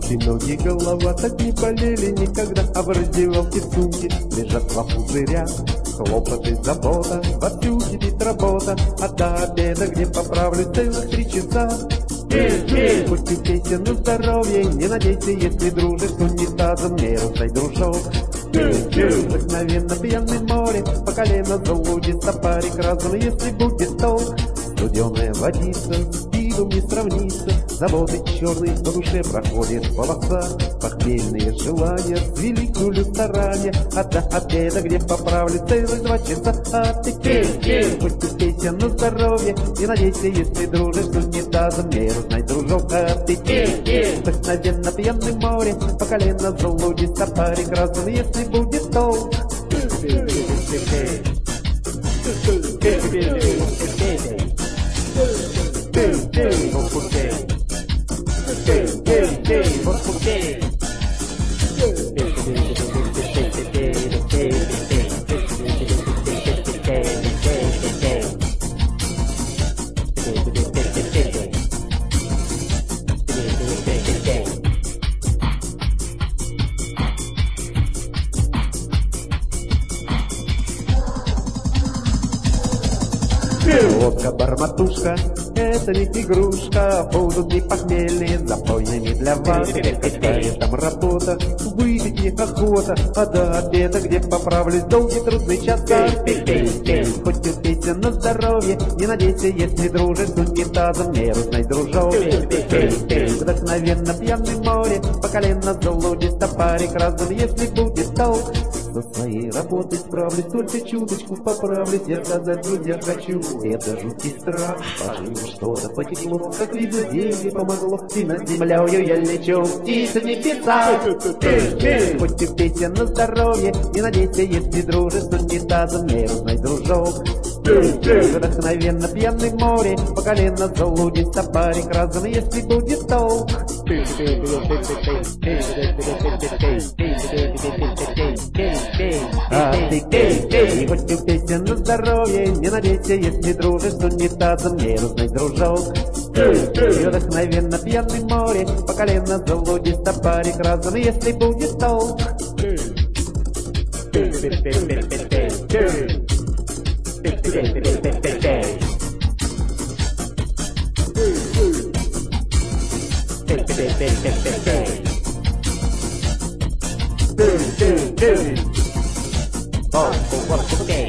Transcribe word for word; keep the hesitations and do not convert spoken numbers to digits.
Руки, ноги, голова так не болели никогда, а в раздевалке сумки лежат два пузыря. Хлопоты, забота, вовсю кипит работа, а до обеда, где поправлю целых три часа. Хоть и песен на здоровье, не надейся, если дружишь с унитазом, не русай, дружок. Вдохновенно пьяное море, по колено залудится парик разум, если будет толк. Студеная водица, с пивом не сравнится, заботы черные по душе проходит полоса. Похмельные желания великую старания, а до обеда, где поправлю целых два часа. А ты пей, хоть ты песен на здоровье, не надейся, если дружишь с унитазом, не узнай, дружок. А ты пей, вдохновенно пьяное море, по колено залудится парик разум, если будет толк. Водка-барматушка, это ведь игрушка, будут не похмельные, запойными для вас. Какая там работа, выпить не охота, а до обеда, где поправлюсь, долгий трудный час. Хоть и песен на здоровье, не надейся, если дружишь с унитазом, не узнай, дружок. Вдохновенно пьяное море, по колено залудится парик разум, если будет толк. Со своей работой справлюсь, только чуточку поправлюсь, я сказать, друзья, хочу. Это жуткий страх, по жизни что-то потекло, как видно, деньги помогло, и над землею я лечу птицы небеса. Хоть и песен на здоровье, не надейся, если дружишь с унитазом, не узнай, дружок. Вдохновенно пьяное море, по колено залудится парик разум, если будет толк. А ты пей, пей, хоть ты песен на здоровье, не надейся, если дружишь с унитазом, не узнай, дружок. Вдохновенно пьяное море, по колено залудится парик разум, если будет толк. Oh, oh, oh, okay.